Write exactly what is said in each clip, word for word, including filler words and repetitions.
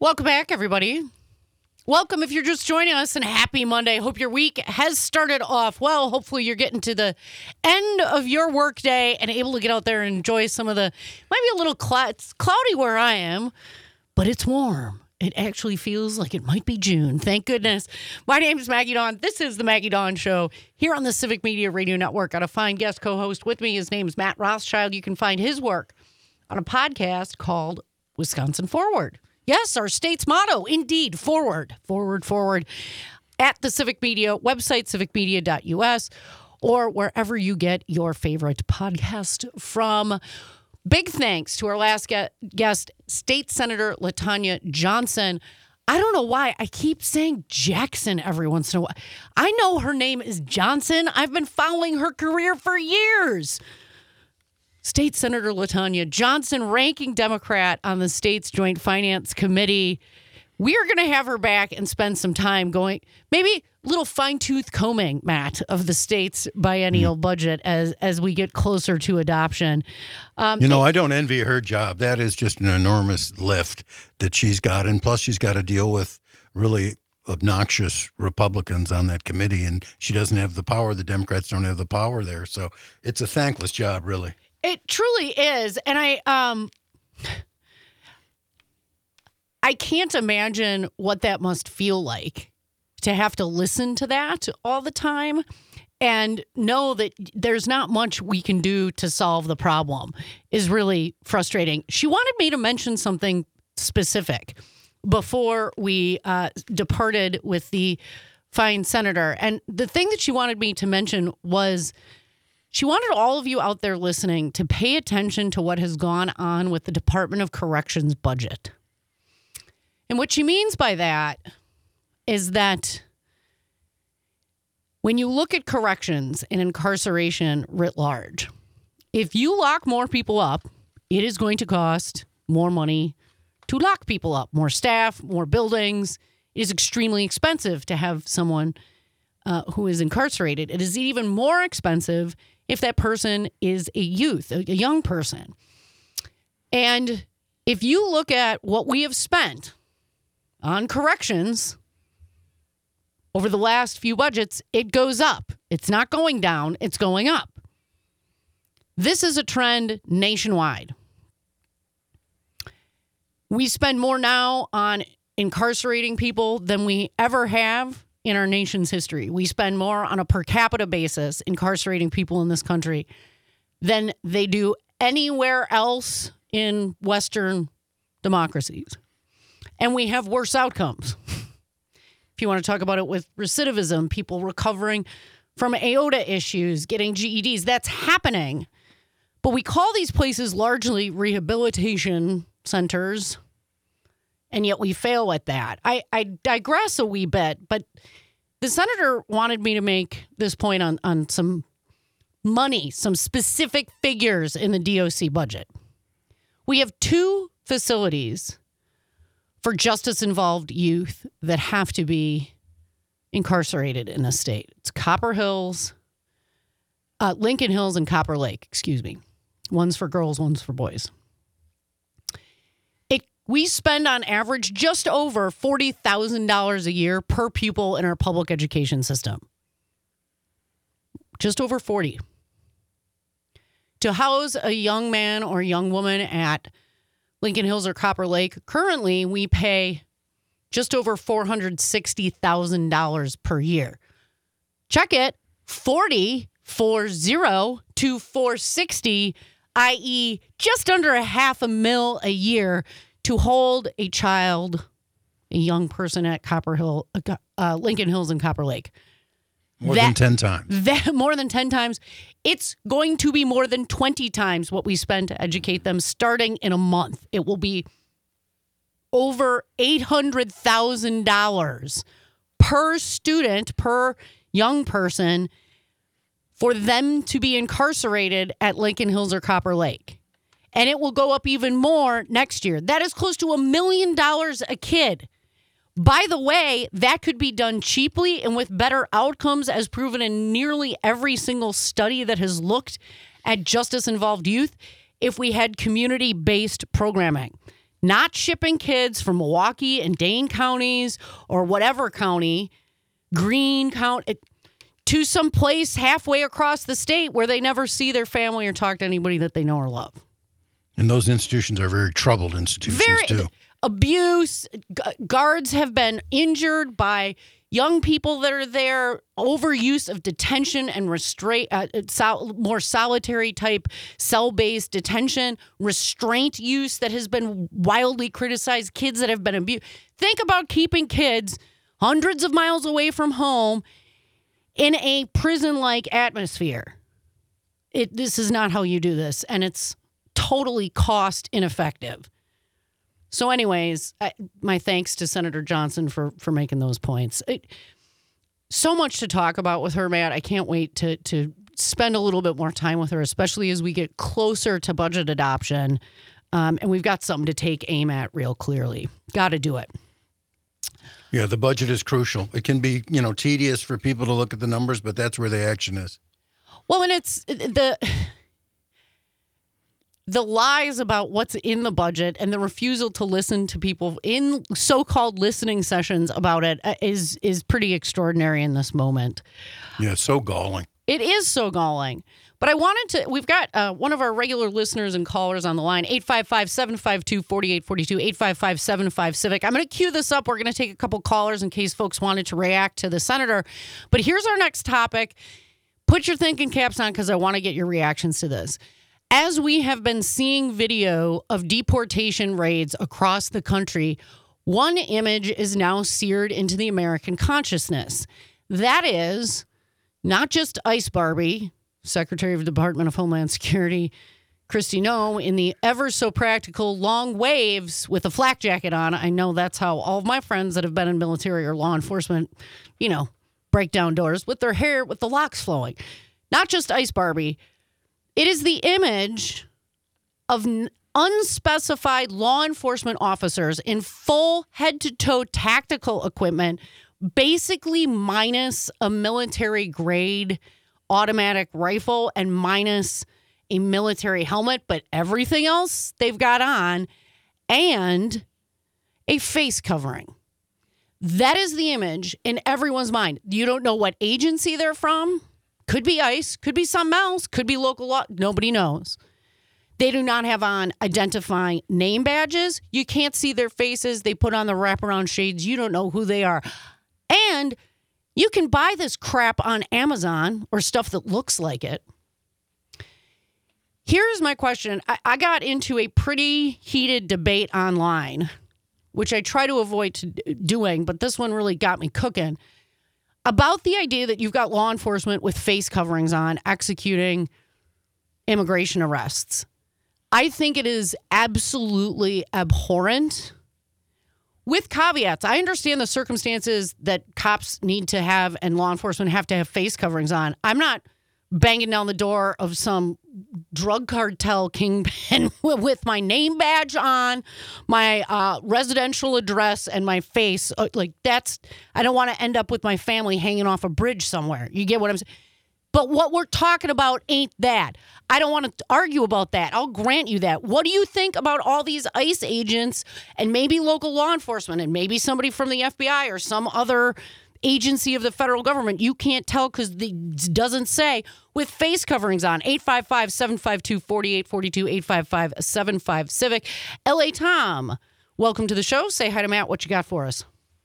Welcome back, everybody. Welcome if you're just joining us, and happy Monday. Hope your week has started off well. Hopefully you're getting to the end of your work day and able to get out there and enjoy some of the, might be a little cl- it's cloudy where I am, but it's warm. It actually feels like it might be June. Thank goodness. My name is Maggie Dawn. This is the Maggie Dawn Show here on the Civic Media Radio Network. Got a fine guest co-host with me. His name is Matt Rothschild. You can find his work on a podcast called Wisconsin Forward. Yes, our state's motto, indeed, forward, forward, forward, at the Civic Media website, civic media dot u s, or wherever you get your favorite podcast from. Big thanks to our last get- guest, State Senator LaTonya Johnson. I don't know why I keep saying Jackson every once in a while. I know her name is Johnson. I've been following her career for years. State Senator LaTonya Johnson, ranking Democrat on the state's Joint Finance Committee. We are going to have her back and spend some time going, maybe a little fine-tooth combing, Matt, of the state's biennial mm. budget as as we get closer to adoption. Um, you know, I don't envy her job. That is just an enormous lift that she's got. And plus, she's got to deal with really obnoxious Republicans on that committee. And she doesn't have the power. The Democrats don't have the power there. So it's a thankless job, really. It truly is. And I um I can't imagine what that must feel like to have to listen to that all the time and know that there's not much we can do to solve the problem is really frustrating. She wanted me to mention something specific before we uh, departed with the fine senator. And the thing that she wanted me to mention was she wanted all of you out there listening to pay attention to what has gone on with the Department of Corrections budget. And what she means by that is that when you look at corrections and incarceration writ large, if you lock more people up, it is going to cost more money to lock people up, more staff, more buildings. It is extremely expensive to have someone uh, who is incarcerated. It is even more expensive if that person is a youth, a, a young person. And if you look at what we have spent on corrections over the last few budgets, it goes up. It's not going down, it's going up. This is a trend nationwide. We spend more now on incarcerating people than we ever have in our nation's history. We spend more on a per capita basis incarcerating people in this country than they do anywhere else in Western democracies. And we have worse outcomes. If you want to talk about it with recidivism, people recovering from aorta issues, getting G E Ds, that's happening. But we call these places largely rehabilitation centers, and yet we fail at that. I, I digress a wee bit, but the senator wanted me to make this point on, on some money, some specific figures in the D O C budget. We have two facilities for justice-involved youth that have to be incarcerated in the state. It's Copper Hills, uh, Lincoln Hills and Copper Lake, excuse me. One's for girls, one's for boys. It we spend on average just over forty thousand dollars a year per pupil in our public education system. Just over forty. To house a young man or young woman at Lincoln Hills or Copper Lake, currently we pay just over four hundred sixty thousand dollars per year. Check it, forty, four zero to four sixty, that is just under a half a mil a year to hold a child, a young person at Copper Hill, uh, Lincoln Hills and Copper Lake. More that, than ten times. That, more than ten times. It's going to be more than twenty times what we spend to educate them starting in a month. It will be over eight hundred thousand dollars per student, per young person, for them to be incarcerated at Lincoln Hills or Copper Lake. And it will go up even more next year. That is close to a million dollars a kid. By the way, that could be done cheaply and with better outcomes, as proven in nearly every single study that has looked at justice-involved youth, if we had community-based programming. not shipping kids from Milwaukee and Dane counties or whatever county, Greene County, to some place halfway across the state where they never see their family or talk to anybody that they know or love. And those institutions are very troubled institutions, Very, too. Abuse. Gu- guards have been injured by young people that are there, overuse of detention and restraint, uh, sol- more solitary type cell-based detention, restraint use that has been wildly criticized, kids that have been abused. Think about keeping kids hundreds of miles away from home in a prison-like atmosphere. It, this is not how you do this, and it's totally cost ineffective. So anyways, I, my thanks to Senator Johnson for, for making those points. It, so much to talk about with her, Matt. I can't wait to to spend a little bit more time with her, especially as we get closer to budget adoption. Um, and we've got something to take aim at real clearly. Got to do it. Yeah, the budget is crucial. It can be, you know, tedious for people to look at the numbers, but that's where the action is. Well, and it's the... The lies about what's in the budget and the refusal to listen to people in so-called listening sessions about it is is pretty extraordinary in this moment. Yeah, it's so galling. It is so galling. But I wanted to, we've got uh, one of our regular listeners and callers on the line, eight five five, seven five two, four eight four two, eight five five, seven five, Civic. I'm going to cue this up. We're going to take a couple callers in case folks wanted to react to the senator. But here's our next topic. Put your thinking caps on because I want to get your reactions to this. As we have been seeing video of deportation raids across the country, one image is now seared into the American consciousness. That is not just Ice Barbie, Secretary of the Department of Homeland Security, Kristi Noem, in the ever so practical long waves with a flak jacket on. I know that's how all of my friends that have been in military or law enforcement, you know, break down doors with their hair, with the locks flowing. Not just Ice Barbie. It is the image of unspecified law enforcement officers in full head-to-toe tactical equipment, basically minus a military-grade automatic rifle and minus a military helmet, but everything else they've got on, and a face covering. That is the image in everyone's mind. You don't know what agency they're from. Could be ICE, could be something else, could be local law. Nobody knows. They do not have on identifying name badges. You can't see their faces. They put on the wraparound shades. You don't know who they are. And you can buy this crap on Amazon or stuff that looks like it. Here's my question. I, I got into a pretty heated debate online, which I try to avoid to doing, but this one really got me cooking, about the idea that you've got law enforcement with face coverings on executing immigration arrests. I think it is absolutely abhorrent, with caveats. I understand the circumstances that cops need to have and law enforcement have to have face coverings on. I'm not banging down the door of some drug cartel kingpin with my name badge on, my uh, residential address, and my face. Like, that's, I don't want to end up with my family hanging off a bridge somewhere. You get what I'm saying? But what we're talking about ain't that. I don't want to argue about that. I'll grant you that. What do you think about all these ICE agents and maybe local law enforcement and maybe somebody from the F B I or some other agency of the federal government? You can't tell because it doesn't say, with face coverings on. eight five five, seven five two, four eight four two, eight five five, seven five, Civic. L A Tom, welcome to the show. Say hi to Matt. What you got for us?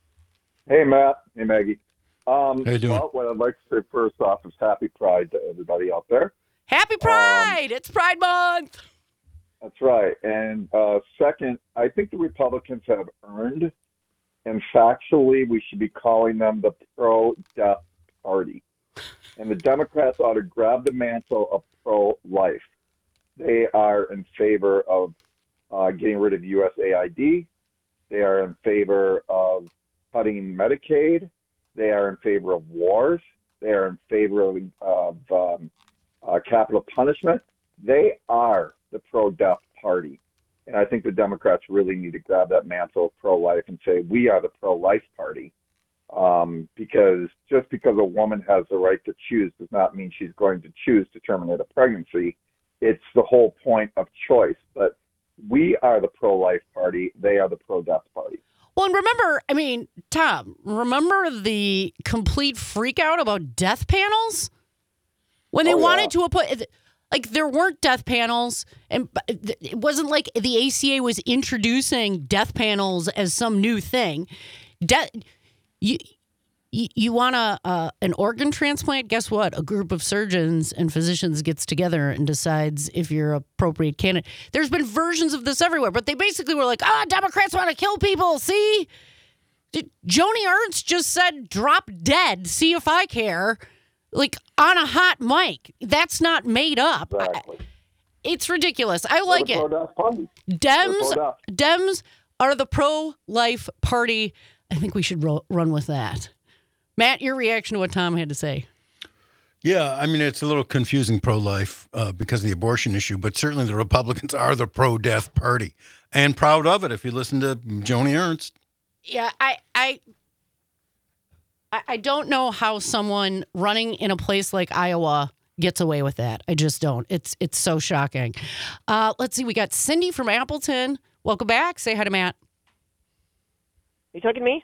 Hey, Matt. Hey, Maggie. Um, How you doing? Well, what I'd like to say first off is happy Pride to everybody out there. Happy Pride! Um, it's Pride Month! That's right. And uh, second, I think the Republicans have earned, and factually, we should be calling them the pro-death party. And the Democrats ought to grab the mantle of pro-life. They are in favor of uh, getting rid of U S A I D. They are in favor of cutting Medicaid. They are in favor of wars. They are in favor of, of um, uh, capital punishment. They are the pro-death party. And I think the Democrats really need to grab that mantle of pro-life and say, we are the pro-life party. Um, because just because a woman has the right to choose does not mean she's going to choose to terminate a pregnancy. It's the whole point of choice. But We are the pro-life party. They are the pro-death party. Well, and remember, I mean, Tom, remember the complete freak out about death panels? When they Oh, wanted yeah. to appoint, like, there weren't death panels, and it wasn't like the A C A was introducing death panels as some new thing. Death, you, you, you want a, uh, an organ transplant? Guess what? A group of surgeons and physicians gets together and decides if you're an appropriate candidate. There's been versions of this everywhere, but they basically were like, ah, Democrats want to kill people, see? Joni Ernst just said, drop dead, see if I care. Like, on a hot mic. That's not made up. Exactly. I, it's ridiculous. I like They're it. the pro-death party. Dems, They're pro-death. Dems are the pro-life party. I think we should ro- run with that. Matt, your reaction to what Tom had to say. Yeah, I mean, it's a little confusing pro-life uh, because of the abortion issue, but certainly the Republicans are the pro-death party and proud of it if you listen to Joni Ernst. Yeah, I, I, I I don't know how someone running in a place like Iowa gets away with that. I just don't. It's it's so shocking. Uh, let's see. We got Cindy from Appleton. Welcome back. Say hi to Matt. You talking to me?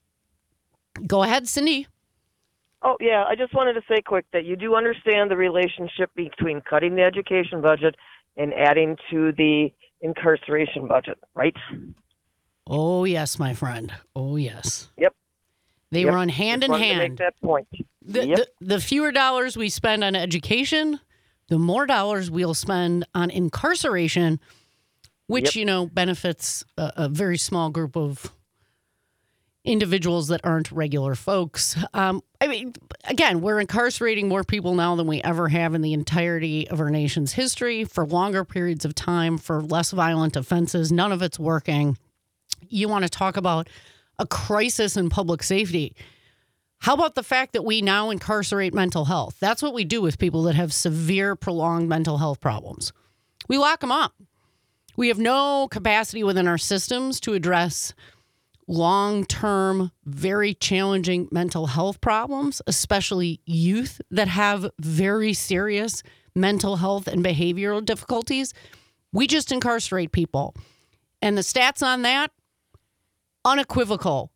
Go ahead, Cindy. Oh, yeah. I just wanted to say quick that you do understand the relationship between cutting the education budget and adding to the incarceration budget, right? Oh, yes, my friend. Oh, yes. Yep. They Yep. run hand Just in wanted to hand. make that point. The, Yep. the, the fewer dollars we spend on education, the more dollars we'll spend on incarceration, which, Yep. you know, benefits a, a very small group of individuals that aren't regular folks. Um, I mean, again, we're incarcerating more people now than we ever have in the entirety of our nation's history for longer periods of time, for less violent offenses. None of it's working. You want to talk about a crisis in public safety. How about the fact that we now incarcerate mental health? That's what we do with people that have severe, prolonged mental health problems. We lock them up. We have no capacity within our systems to address long-term, very challenging mental health problems, especially youth that have very serious mental health and behavioral difficulties. We just incarcerate people. And the stats on that, unequivocal.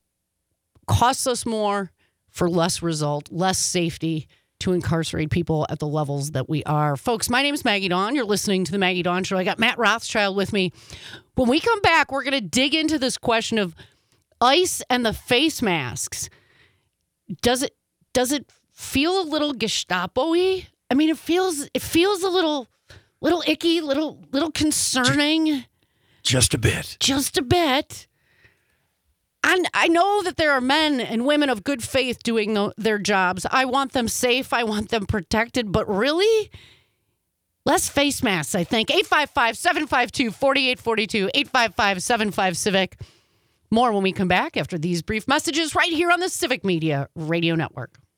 Costs us more for less result, less safety to incarcerate people at the levels that we are. Folks, my name is Maggie Dawn. You're listening to the Maggie Dawn Show. I got Matt Rothschild with me. When we come back, we're going to dig into this question of ICE and the face masks. Does it does it feel a little Gestapo-y? I mean, it feels it feels a little little icky, little little concerning. Just a bit. Just a bit. And I know that there are men and women of good faith doing the, their jobs. I want them safe. I want them protected. But really, less face masks, I think. eight five five, seven five two, four eight four two, eight five five, seven five, Civic. More when we come back after these brief messages right here on the Civic Media Radio Network.